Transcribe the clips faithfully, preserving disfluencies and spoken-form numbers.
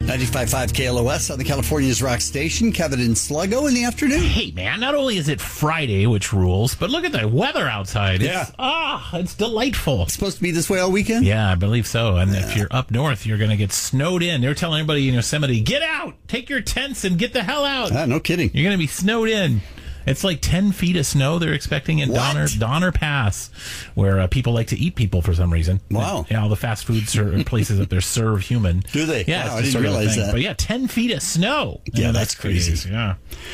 ninety-five point five K L O S on the California's Rock Station. Kevin and Sluggo in the afternoon. Hey, man, not only is it Friday, which rules, but look at the weather outside. Yeah. It's, ah, it's delightful. It's supposed to be this way all weekend? Yeah, I believe so. And Yeah. if you're up north, you're going to get snowed in. They're telling everybody in Yosemite, get out! Take your tents and get the hell out! Ah, no kidding. You're going to be snowed in. It's like ten feet of snow they're expecting in What? Donner, Donner Pass, where uh, people like to eat people for some reason. Wow. Yeah, all the fast food ser- places up there serve human. Do they? Yeah, Wow, it's I just didn't sort of a realize thing. that. But yeah, ten feet of snow. Yeah, that's crazy. Yeah.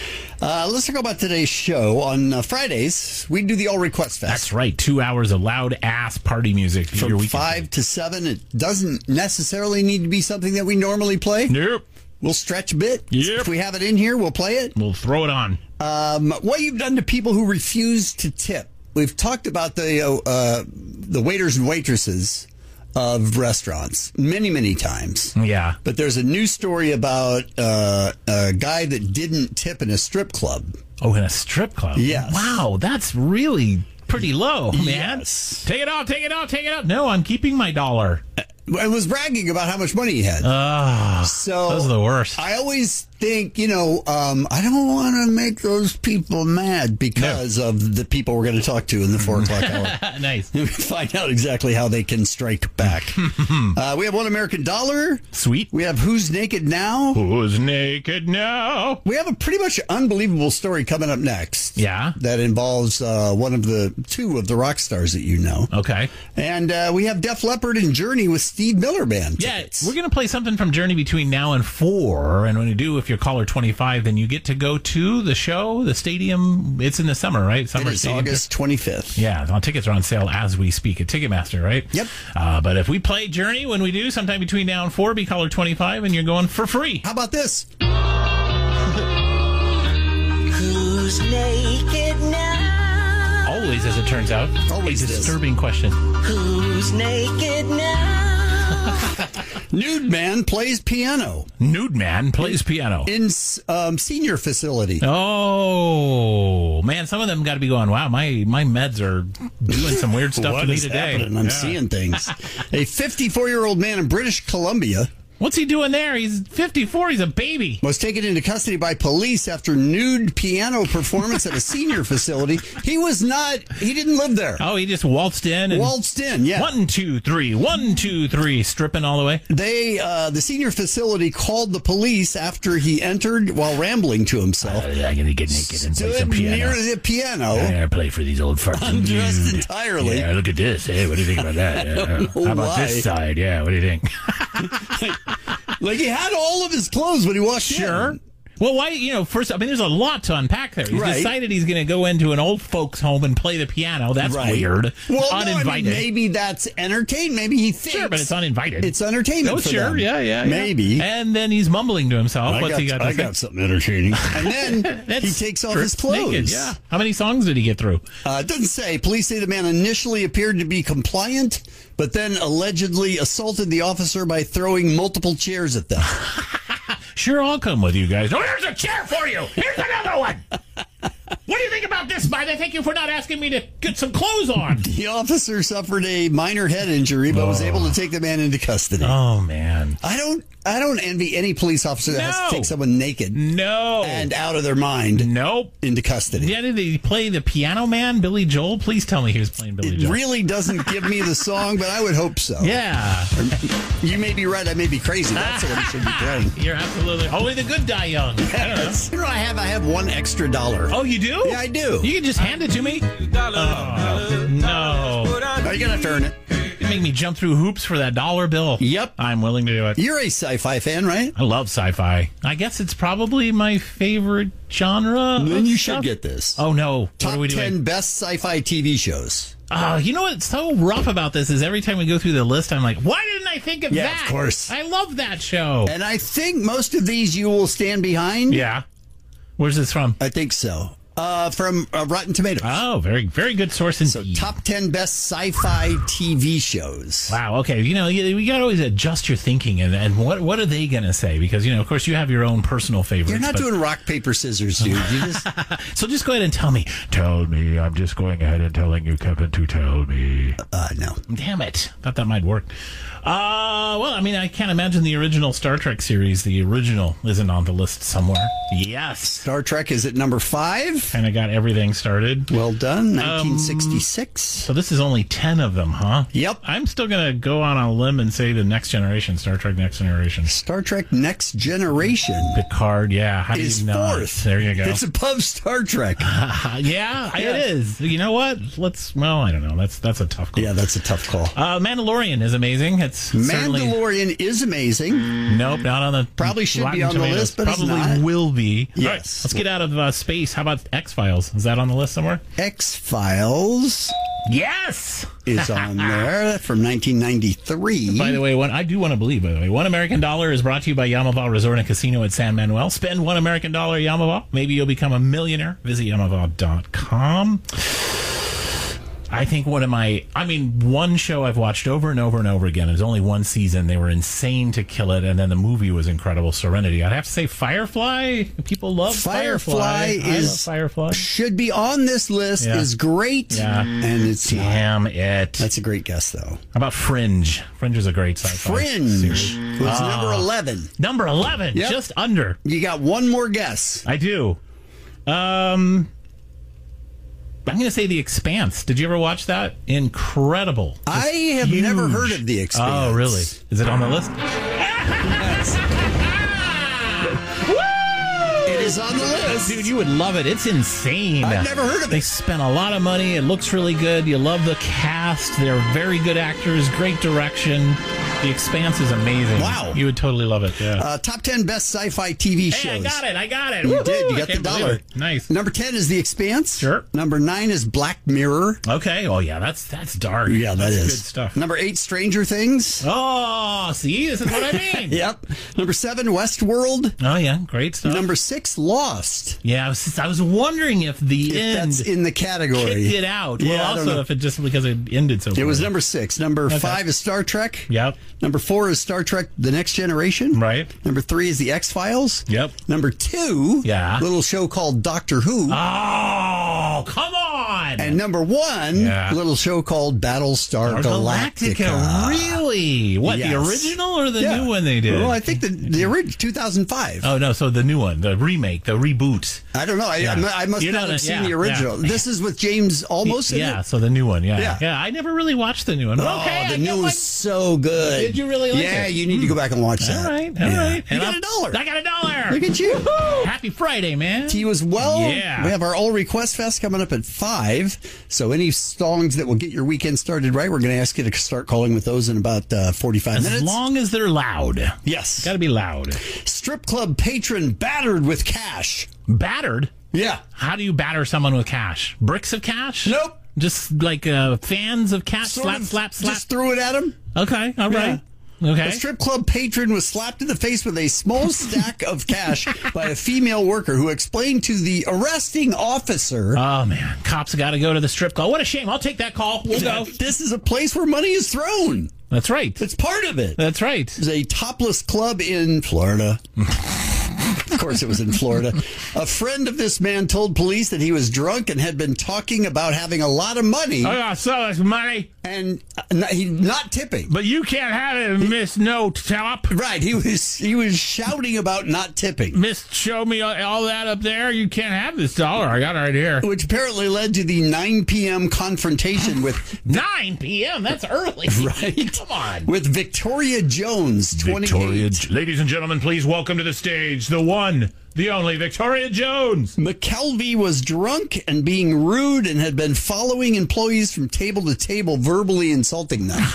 Uh, let's talk about today's show. On uh, Fridays, we do the All Request Fest. That's right. Two hours of loud ass party music. Your From weekend. five to seven. It doesn't necessarily need to be something that we normally play. Nope. We'll stretch a bit. Yep. If we have it in here, we'll play it. We'll throw it on. Um, what you've done to people who refuse to tip. We've talked about the uh, uh, the waiters and waitresses of restaurants many, many times. Yeah. But there's a new story about uh, a guy that didn't tip in a strip club. Oh, in a strip club? Yes. Wow, that's really pretty low, man. Yes. Take it off, take it off, take it off. No, I'm keeping my dollar. I was bragging about how much money he had. Ah, so those are the worst. I always think, you know, um, I don't want to make those people mad because no. of the people we're going to talk to in the four o'clock hour. Nice. Find out exactly how they can strike back. uh, we have One American Dollar. Sweet. We have Who's Naked Now. Who's Naked Now? We have a pretty much unbelievable story coming up next. Yeah. That involves uh, one of the two of the rock stars that you know. Okay. And uh, we have Def Leppard and Journey with Steve Miller Band. Yeah, tickets. we're going to play something from Journey between now and four. And when you do, if you're caller twenty-five, then you get to go to the show, the stadium. It's in the summer, right? Summer it is stadium. August twenty-fifth. Yeah, the tickets are on sale as we speak at Ticketmaster, right? Yep. Uh, but if we play Journey when we do, sometime between now and four, be caller twenty-five, and you're going for free. How about this? Who's naked now? Always, as it turns out, Always a it is. disturbing question. Who's naked now? Nude Man plays piano Nude Man plays piano. in um, senior facility. Oh, man, some of them got to be going, wow, my, my meds are doing some weird stuff What to me is today. happening? I'm Yeah. seeing things. A fifty-four-year-old man in British Columbia What's he doing there? He's fifty-four. He's a baby. was taken into custody by police after nude piano performance at a senior facility. He was not, he didn't live there. Oh, he just waltzed in and Waltzed in, yeah. one, two, three, one, two, three, stripping all the way. They, uh, the senior facility called the police after he entered while rambling to himself. I'm going to get naked and play Stood some piano. near the piano. I'm going to play for these old farts. Undressed nude. entirely. Yeah, look at this. Hey, what do you think about that? Yeah. know How about why. this side? Yeah, what do you think? Like he had all of his clothes when he walked Sure. in. Well, why, you know, first, I mean, there's a lot to unpack there. He's Right. decided he's going to go into an old folks' home and play the piano. That's Right. weird. Well, uninvited. no, I mean, maybe that's entertainment. Maybe he thinks. Sure, but it's uninvited. It's entertainment Oh, for sure. them. Yeah, yeah, yeah. Maybe. And then he's mumbling to himself. I What's got, he got to I say? got something entertaining. And then he That's takes off his stripped clothes. naked, yeah. How many songs did he get through? Uh, it doesn't say. Police say the man initially appeared to be compliant, but then allegedly assaulted the officer by throwing multiple chairs at them. Sure, I'll come with you guys. Oh, here's a chair for you. Here's another one. What do you think about this, Biden? Thank you for not asking me to get some clothes on. The officer suffered a minor head injury, but was Oh. able to take the man into custody. Oh, man. I don't. I don't envy any police officer that has No. to take someone naked No. and out of their mind Nope. into custody. Yeah, did he play the piano man, Billy Joel? Please tell me he was playing Billy It Joel. really doesn't give me the song, but I would hope so. Yeah. You may be right. I may be crazy. That's what he should be playing. You're absolutely. Only the good die young. I don't know. Yes. You know, I have. I have one extra dollar. Oh, you do? Yeah, I do. You can just hand it to me? Oh, no. Are you gonna have to earn it? You make me jump through hoops for that dollar bill. Yep. I'm willing to do it. You're a sci-fi fan, right? I love sci-fi. I guess it's probably my favorite genre. Then of you stuff. should get this. Oh, no. What Top are we ten doing? best sci-fi T V shows. Oh, you know what's so rough about this is every time we go through the list, I'm like, why didn't I think of Yeah, that? of course. I love that show. And I think most of these you will stand behind. Yeah. Where's this from? I think so. Uh, from uh, Rotten Tomatoes. Oh, very, very good source indeed. So, top ten best sci-fi T V shows. Wow. Okay. You know, you, you got to always adjust your thinking, and, and what what are they going to say? Because, you know, of course, you have your own personal favorites. You're not but... doing rock, paper, scissors, dude. You just... So just go ahead and tell me. Tell me. I'm just going ahead and telling you, Kevin, to tell me. Uh, no. Damn it. Thought that might work. Uh, well, I mean, I can't imagine the original Star Trek series, the original, isn't on the list somewhere. Yes. Star Trek is at number five. Kind of got everything started. Well done. nineteen sixty-six. Um, so this is only ten of them, huh? Yep. I'm still going to go on a limb and say the Next Generation, Star Trek Next Generation. Star Trek Next Generation. Picard, yeah. How do is you know? fourth. There you go. It's above Star Trek. Uh, yeah, yeah, it is. You know what? Let's, well, I don't know. That's that's a tough call. Yeah, that's a tough call. Uh, Mandalorian is amazing. It's certainly... Mandalorian is amazing. Nope, not on the Probably should Rotten be on the Tomatoes. list, but it's Probably not. will be. Yes. All right, let's get out of uh, space. How about X-Files? Is that on the list somewhere? X-Files Yes! is on there from nineteen ninety-three. By the way, one, I do want to believe, by the way, One American Dollar is brought to you by Yamava Resort and Casino at San Manuel. Spend one American dollar at Yamava. Maybe you'll become a millionaire. Visit yamava dot com. I think one of my, I mean, one show I've watched over and over and over again. It was only one season. They were insane to kill it, and then the movie was incredible. Serenity. I'd have to say Firefly. People love Firefly. Firefly I is love Firefly. Should be on this list. Yeah. Is great. Yeah. And it's not. Damn it. That's a great guess, though. How about Fringe? Fringe is a great sci-fi Fringe series. was Ah. number eleven. Number eleven, Yep. just under. You got one more guess. I do. Um, I'm going to say The Expanse. Did you ever watch that? Incredible. Just I have huge. never heard of The Expanse. Oh, really? Is it on the list? It is on the list. Dude, you would love it. It's insane. I've never heard of They it. spent a lot of money. It looks really good. You love the cast. They're very good actors. Great direction. The Expanse is amazing. Wow. You would totally love it. Yeah. Uh, top ten best sci-fi T V shows. Hey, I got it. I got it. You Woo-hoo. did. You I got the can't believe dollar. it. Nice. Number ten is The Expanse. Sure. Number nine is Black Mirror. Okay. Oh, yeah. That's that's dark. Yeah, that that's is good stuff. Number eight, Stranger Things. Oh, see? This is what I mean. Yep. Number seven, Westworld. Oh, yeah. Great stuff. Number six, Lost. Yeah, I was, I was wondering if the If end that's in the category. kicked it out. Yeah, I well, don't know. also if it just because it ended so It was poorly. number six. Number five is Star Trek. Yep. Number four is Star Trek The Next Generation. Right. Number three is The X-Files. Yep. Number two, Yeah. little show called Doctor Who. Oh, come on. And number one, Yeah. little show called Battlestar Or Galactica. Really? What, the Yes. original or the Yeah. new one they did? Well, I think the, the original, two thousand five. Oh, no, so the new one, the remake, the reboot. I don't know. I, Yeah. I, I must You're not not have a- seen yeah, the original. yeah. This is with James Olmos in Yeah, it? so the new one, yeah. Yeah. Yeah, I never really watched the new one. Oh, okay, the I new get was my- so good. Did you really like yeah, it? you need to go back and watch that. All right, all Yeah. right. You And got I'm- a dollar. I got a dollar. Look at you. Happy Friday, man. To you as well. Yeah. We have our All Request Fest coming up at five. So any songs that will get your weekend started right, we're going to ask you to start calling with those in about uh, forty-five As minutes. long as they're loud. Yes. Got to be loud. Strip club patron battered with cash. Battered? Yeah. How do you batter someone with cash? Bricks of cash? Nope. Just like uh, fans of cash? Sort slap, of slap, slap. Just threw it at him. Okay, all right. A Okay. strip club patron was slapped in the face with a small stack of cash by a female worker who explained to the arresting officer Oh, man. Cops got to go to the strip club. What a shame. I'll take that call. We'll go. that this is a place where money is thrown. That's right. It's part of it. That's right. It's a topless club in Florida. Of course, it was in Florida. A friend of this man told police that he was drunk and had been talking about having a lot of money I got so much money, and not, he not tipping. but you can't have it, Miss No Top. Right, he was he was shouting about not tipping, Miss, show me all that up there. You can't have this dollar. I got it right here. which apparently led to the nine p.m. confrontation with nine p.m. That's early. Right. Come on. with Victoria Jones, twenty-eight. ladies and gentlemen, please welcome to the stage the one, the only Victoria Jones. McKelvey was drunk and being rude and had been following employees from table to table, verbally insulting them.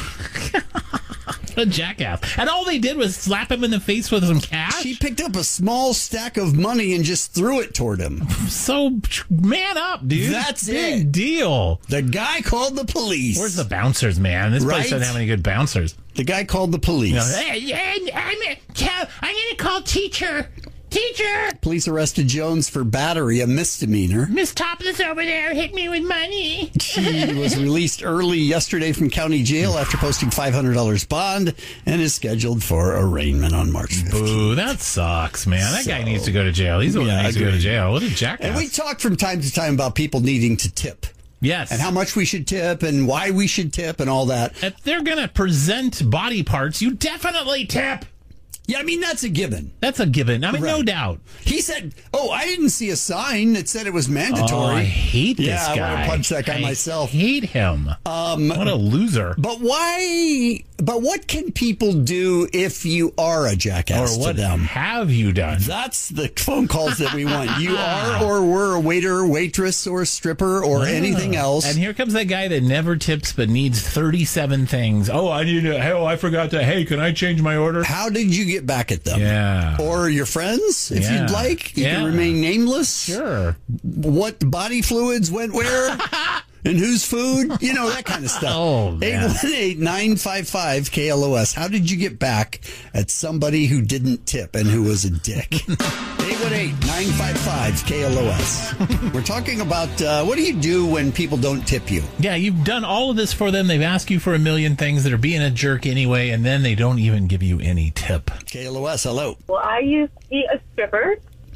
A jackass. And all they did was slap him in the face with some cash? She picked up a small stack of money and just threw it toward him. So, man up, dude. That's Big it. deal. The guy called the police. Where's the bouncers, man? This Right? place doesn't have any good bouncers. The guy called the police. You know, hey, hey, I'm, I'm going to call teacher. Teacher! Police arrested Jones for battery, a misdemeanor. Miss Topless over there hit me with money. She was released early yesterday from county jail after posting five hundred dollars bond and is scheduled for arraignment on March fifteenth. Ooh, that sucks, man. That So- guy needs to go to jail. He's the one Yeah, that needs to go to agreed. jail. What a jackass. And we talk from time to time about people needing to tip yes. and how much we should tip and why we should tip and all that. If they're going to present body parts, you definitely tip. Yeah, I mean, that's a given. That's a given. I mean, no Right. doubt. He said, oh, I didn't see a sign that said it was mandatory. Oh, I hate this Yeah, I guy. wanna punch that guy I myself. hate him. Um, what a loser. But why? But what can people do if you are a Or jackass what to them? have you done? That's the phone calls that we want. You are or were a waiter, waitress, or stripper, or anything else. And here comes that guy that never tips but needs thirty-seven things. Oh, I need to. Hey, oh, I forgot to. Hey, can I change my order? How did you get back at them? Yeah. Or your friends, if Yeah. you'd like. You Yeah. can remain nameless. Sure. What body fluids went where? And whose food? You know, that kind of stuff. Oh, man. eight one eight, nine five five, K L O S. How did you get back at somebody who didn't tip and who was a dick? eight one eight, nine five five, K L O S. We're talking about uh, what do you do when people don't tip you? Yeah, you've done all of this for them. They've asked you for a million things that are being a jerk anyway, and then they don't even give you any tip. K L O S, hello. Well, I used to be a stripper,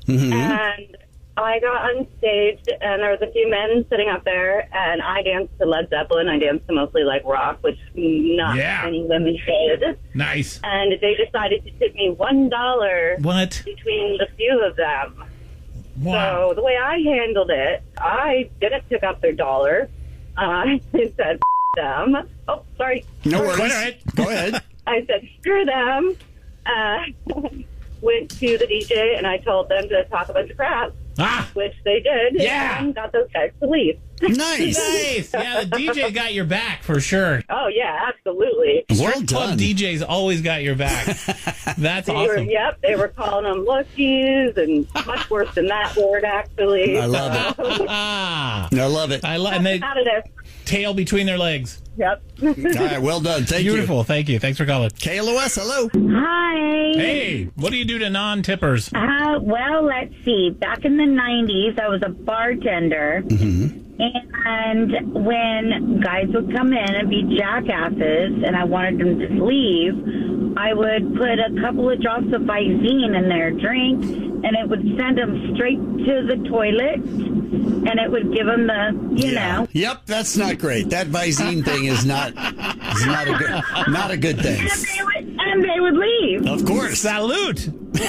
and I got on stage, and there was a few men sitting up there, and I danced to Led Zeppelin. I danced to mostly like rock, which not Yeah. many women did. Nice. And they decided to tip me one dollar What? between the few of them. Wow. So the way I handled it, I didn't pick up their dollar. Uh, I said, F- them. Oh, sorry. No worries. All right. Go ahead. I said, screw them. Uh, went to the D J, and I told them to talk a bunch of crap, Ah, which they did. Yeah. And got those guys to leave. Nice. nice. Yeah, the D J got your back for sure. Oh, yeah, absolutely. Well Strip done. club D Js always got your back. That's They were, awesome. yep, they were calling them lookies, and much worse than that word, actually. I love it. Ah, I love it. I love and they Out of there. tail between their legs. Yep. All right, well done. Thank Beautiful. Thank you. Thanks for calling. you. K L O S, hello. Hi. Hey, what do you do to non-tippers? Uh, well, let's see. Back in the nineties, I was a bartender. And when guys would come in and be jackasses and I wanted them to leave, I would put a couple of drops of Visine in their drink and it would send them straight to the toilet and it would give them the, you know. Yep, that's not great. That Visine thing is not is not a good not a good thing. And they would, and they would leave. Of course. Salute.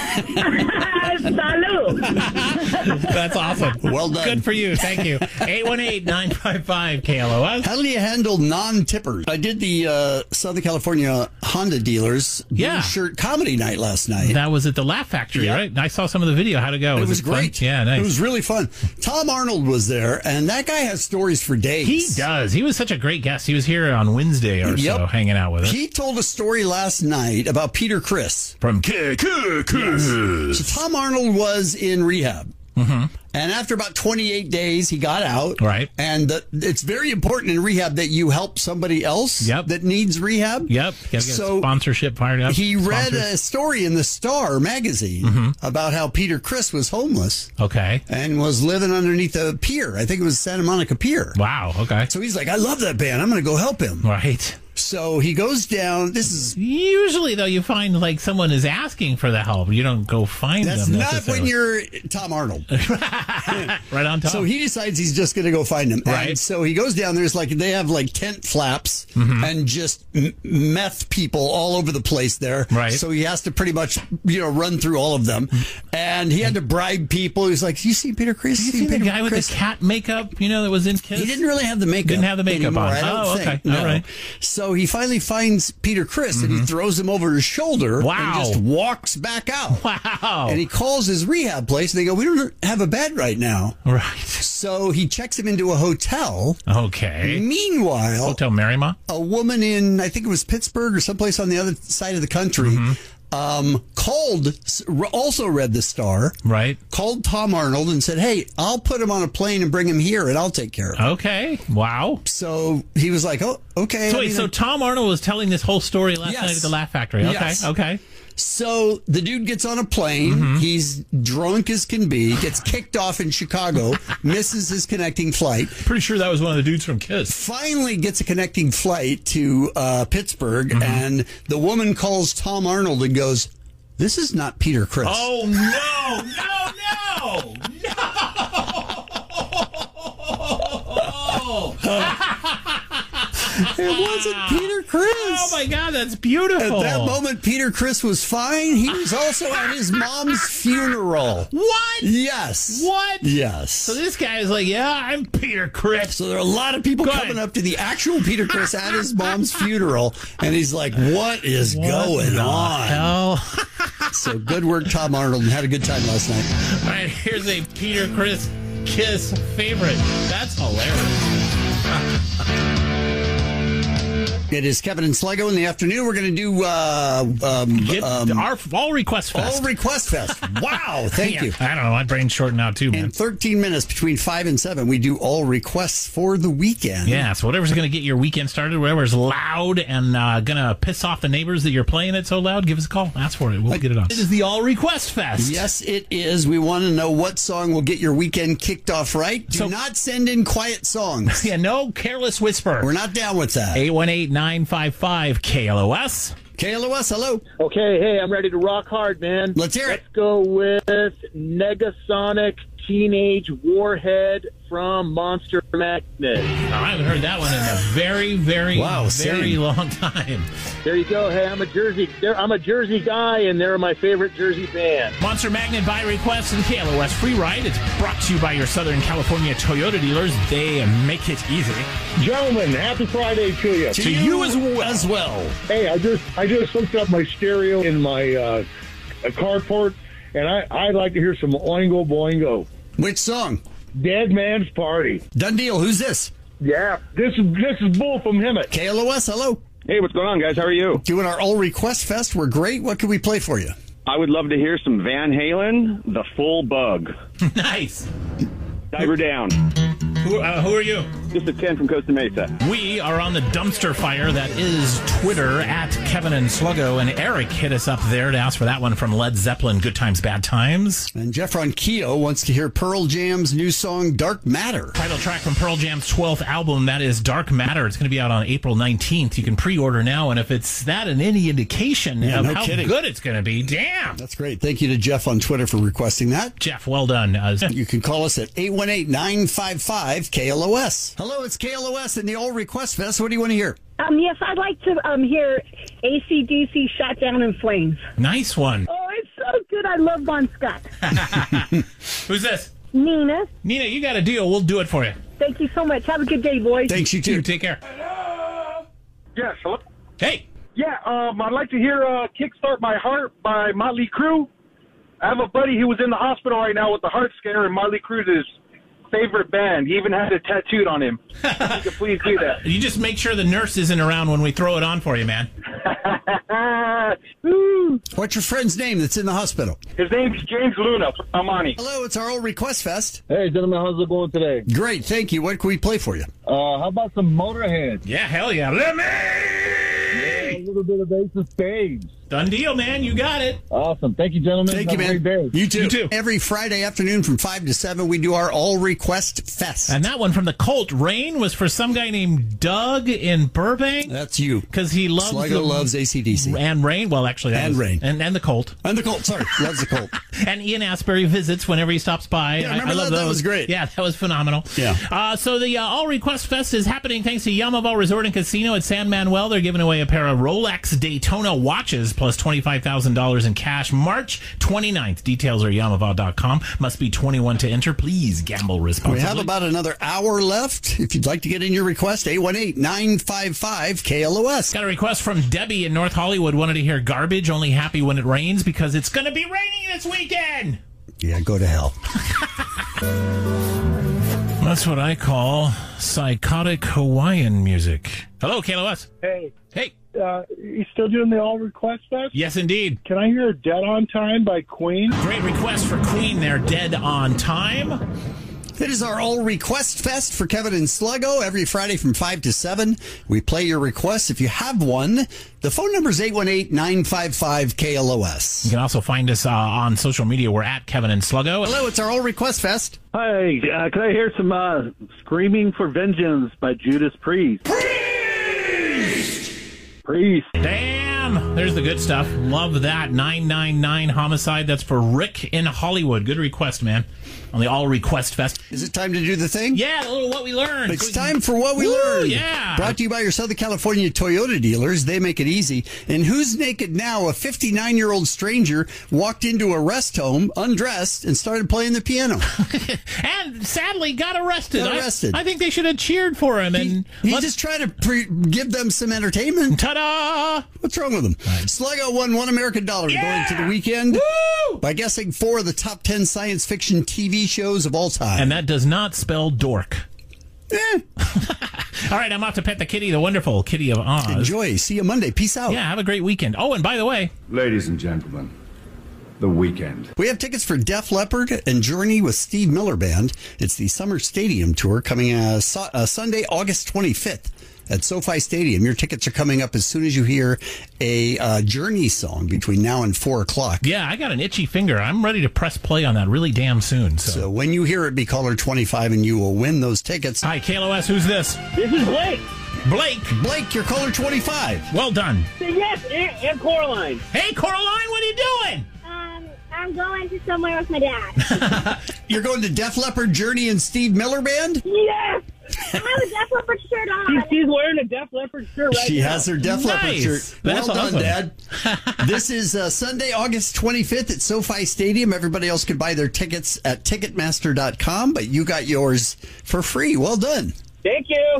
Salute. That's awesome. Well done. Good for you. Thank you. eight one eight, nine five five, K L O S. How do you handle non-tippers? I did the uh, Southern California Honda dealers blue Yeah. shirt comedy night last night. That was at the Laugh Factory, Yeah. right? I saw some of the video. How'd it go? It was fun? great. Yeah, nice. It was really fun. Tom Arnold was there, and that guy has stories for days. He does. He was such a great guest. He was here on Wednesday or so, Yep. hanging out with us. He told a story last night about Peter Criss. From K K K. So Tom Arnold was in rehab. Mm-hmm. And after about twenty-eight days, he got out. Right. And the, it's very important in rehab that you help somebody else Yep. that needs rehab. Yep. Gotta get So sponsorship fired up. he read Sponsors. a story in the Star magazine Mm-hmm. about how Peter Criss was homeless Okay. and was living underneath a pier. I think it was Santa Monica Pier. Wow. Okay. So he's like, I love that band. I'm going to go help him. Right. So he goes down. This is Usually, though, you find like someone is asking for the help. You don't go find that's them. not when necessarily. you're Tom Arnold. right on top. So he decides he's just going to go find him. Right. And so he goes down. There's like, they have like tent flaps Mm-hmm. and just m- meth people all over the place there. Right. So he has to pretty much, you know, run through all of them. And he had to bribe people. He's like, you see Peter Criss? you see the Peter guy with Criss?" the cat makeup, you know, that was in Kiss? He didn't really have the makeup. Didn't have the makeup anymore, on. I don't Oh, think. okay. No. All right. So he finally finds Peter Criss and he throws him over his shoulder Wow. and just walks back out. Wow. And he calls his rehab place and they go, we don't have a bed right now. Right. So he checks him into a hotel. Okay. Meanwhile, Hotel Marymount? a woman in, I think it was Pittsburgh or someplace on the other side of the country, Mm-hmm. um, called, also read the Star, Right. called Tom Arnold and said, hey, I'll put him on a plane and bring him here and I'll take care of him. Okay. Wow. So he was like, oh, okay. So I wait, mean, so like- Tom Arnold was telling this whole story last Yes. night at the Laugh Factory. Okay. Yes. Okay. So the dude gets on a plane. Mm-hmm. He's drunk as can be. Gets kicked off in Chicago. Misses his connecting flight. Pretty sure that was one of the dudes from Kiss. Finally gets a connecting flight to uh, Pittsburgh, Mm-hmm. and the woman calls Tom Arnold and goes, "This is not Peter Criss." Oh, no, no, no, no. It wasn't Peter Criss. Oh, my God, that's beautiful. At that moment, Peter Criss was fine. He was also at his mom's funeral. What? Yes. What? Yes. So this guy is like, yeah, I'm Peter Criss. So there are a lot of people Go coming ahead. up to the actual Peter Criss at his mom's funeral, and he's like, what is going the on? hell? So good work, Tom Arnold, and had a good time last night. All right, here's a Peter Criss Kiss favorite. That's hilarious. It is Kevin and Sligo in the afternoon. We're going to do uh, um, Get um, our All Request Fest. All Request Fest. Wow, thank Yeah, you. I don't know. My brain's shorting out too, man. In thirteen minutes between five and seven, we do all requests for the weekend. Yeah, so whatever's going to get your weekend started, whatever's loud and uh, going to piss off the neighbors that you're playing it so loud, give us a call. Ask for it. We'll get it on. It is the All Request Fest. Yes, it is. We want to know what song will get your weekend kicked off right. Do So- not send in quiet songs. Yeah, no careless whisper. We're not down with that. eight one eight, nine five five, K L O S. K L O S, hello. Okay, hey, I'm ready to rock hard, man. Let's hear it. Let's go with Negasonic Teenage Warhead from Monster Magnet. I haven't heard that one in a very, very, Wow, very same. long time. There you go. Hey, I'm a Jersey. I'm a Jersey guy, and they're my favorite Jersey band. Monster Magnet by request and K L O S Free Ride. It's brought to you by your Southern California Toyota dealers. They make it easy. Gentlemen, happy Friday to you. To you as well. As well. Hey, I just I just hooked up my stereo in my uh, carport, and I I'd like to hear some Oingo Boingo. Which song? Dead Man's Party. Done deal. Who's this? Yeah, this is this is Bull from Hemet. K L O S, hello. Hey, what's going on, guys? How are you? Doing our All Request Fest. We're great. What can we play for you? I would love to hear some Van Halen, The Full Bug. Nice. Dive her down. Who, uh, who are you? Just a ten from Costa Mesa. We are on the dumpster fire that is Twitter at Kevin and Sluggo, and Eric hit us up there to ask for that one from Led Zeppelin, Good Times, Bad Times. And Jeff Ronquillo wants to hear Pearl Jam's new song, Dark Matter. Title track from Pearl Jam's twelfth album, that is Dark Matter. It's going to be out on April nineteenth. You can pre-order now, and if it's that and any indication Yeah, of no how kidding. good it's going to be, damn. That's great. Thank you to Jeff on Twitter for requesting that. Jeff, well done. Uh, You can call us at eight one eight, nine five five, K L O S. Hello, it's K L O S in the All Request Fest. What do you want to hear? Um, yes, I'd like to um, hear A C D C Shot Down in Flames. nice one. Oh, it's so good. I love Bon Scott. Who's this? Nina, Nina, you got a deal. We'll do it for you. thank you so much. Have a good day, boys. Thanks, you You too. take care. Yes, hello. Hey. Yeah, um, I'd like to hear uh, "Kickstart My Heart" by Motley Crue. I have a buddy who was in the hospital right now with the heart scare, and Motley Crue's his favorite band. He even had it tattooed on him. If you could please do that. You just make sure the nurse isn't around when we throw it on for you, man. Woo. What's your friend's name that's in the hospital? His name's James Luna from Amani. Hello, it's our All Request Fest. Hey, gentlemen, how's it going today? Great, thank you. What can we play for you? Uh, how about some Motorhead? Yeah, hell yeah. Let me! A little bit of Ace of Spades. Done deal, man. You got it. Awesome. Thank you, gentlemen. Thank Have you, a man. great day. You too. You too. Every Friday afternoon from five to seven, we do our All Request Fest. And that one from the Cult, Rain, was for some guy named Doug in Burbank. That's you. Because he loves Sligo the, loves A C D C. And Rain. Well, actually, that And was- Rain. And, and the Cult. And the Colt, sorry. Loves the Colt. And Ian Asbury visits whenever he stops by. Yeah, remember I, I love that? those. That was great. Yeah, that was phenomenal. Yeah. Uh, so the uh, All Request Fest is happening thanks to Yamava Resort and Casino at San Manuel. They're giving away a pair of Rolex Daytona watches plus twenty-five thousand dollars in cash March twenty-ninth. Details are yamava dot com. Must be twenty-one to enter. Please gamble We responsibly. have about another hour left. If you'd like to get in your request, eight one eight, nine five five, K L O S. Got a request from Debbie in North Hollywood. Wanted to hear Garbage, only happy when it rains because it's going to be raining this weekend. Yeah, go to hell. That's what I call psychotic Hawaiian music. Hello, K L O S. Hey, Hey. uh, you still doing the All Request Fest? Yes, indeed. Can I hear Dead on Time by Queen? Great request for Queen. They're Dead on Time. It is our All Request Fest for Kevin and Sluggo every Friday from five to seven. We play your requests. If you have one, the phone number is eight one eight, nine five five, K L O S. You can also find us uh, on social media. We're at Kevin and Sluggo. Hello, it's our All Request Fest. Hi, uh, can I hear some uh, Screaming for Vengeance by Judas Priest? Priest! Priest. Damn! There's the good stuff. Love that. nine nine nine Homicide. That's for Rick in Hollywood. Good request, man. On the All Request Fest. Is it time to do the thing? Yeah, a little What We Learned. It's time for What We Woo, Learned. Yeah. Brought to you by your Southern California Toyota dealers. They make it easy. And Who's Naked Now? A fifty-nine-year-old stranger walked into a rest home, undressed, and started playing the piano. And sadly got arrested. Got arrested. I, I think they should have cheered for him. And he, he just tried to pre- give them some entertainment. Ta-da! What's wrong with him? Right. Sluggo won one American dollar yeah! going to the weekend Woo! by guessing four of the top ten science fiction T V shows of all time. And that does not spell dork. Eh. All right, I'm off to pet the kitty, the wonderful Kitty of Oz. Enjoy. See you Monday. Peace out. Yeah, have a great weekend. Oh, and by the way, ladies and gentlemen, the weekend. We have tickets for Def Leppard and Journey with Steve Miller Band. It's the Summer Stadium Tour coming uh, so- uh, Sunday, August twenty-fifth. At SoFi Stadium. Your tickets are coming up as soon as you hear a uh, Journey song between now and four o'clock. Yeah, I got an itchy finger. I'm ready to press play on that really damn soon. So, so when you hear it, be caller twenty-five and you will win those tickets. Hi, K L O S. Who's this? This is Blake. Blake. Blake, you're caller twenty-five. Well done. Yes, and, and Coraline. Hey, Coraline, what are you doing? Um, I'm going to somewhere with my dad. You're going to Def Leppard, Journey, and Steve Miller Band? Yes! I have a Def Leppard shirt on. She's, she's wearing a Def Leppard shirt right she now. She has her Def nice. Leppard shirt. That's well awesome. done, Dad. This is uh, Sunday, August twenty-fifth at SoFi Stadium. Everybody else can buy their tickets at Ticketmaster dot com, but you got yours for free. Well done. Thank you.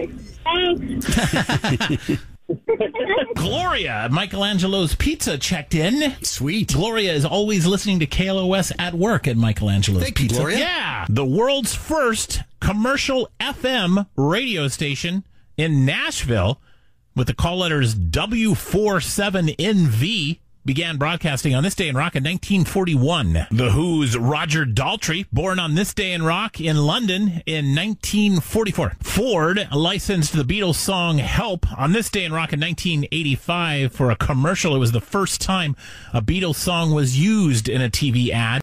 Thanks. Gloria at Michelangelo's Pizza checked in. Sweet. Gloria is always listening to K L O S at work at Michelangelo's Thank you, Pizza. Gloria. Yeah. The world's first commercial F M radio station in Nashville with the call letters W forty-seven N V began broadcasting on this day in rock in nineteen forty-one. The Who's Roger Daltrey, born on this day in rock in London in nineteen forty-four. Ford licensed the Beatles song Help on this day in rock in nineteen eighty-five for a commercial. It was the first time a Beatles song was used in a T V ad.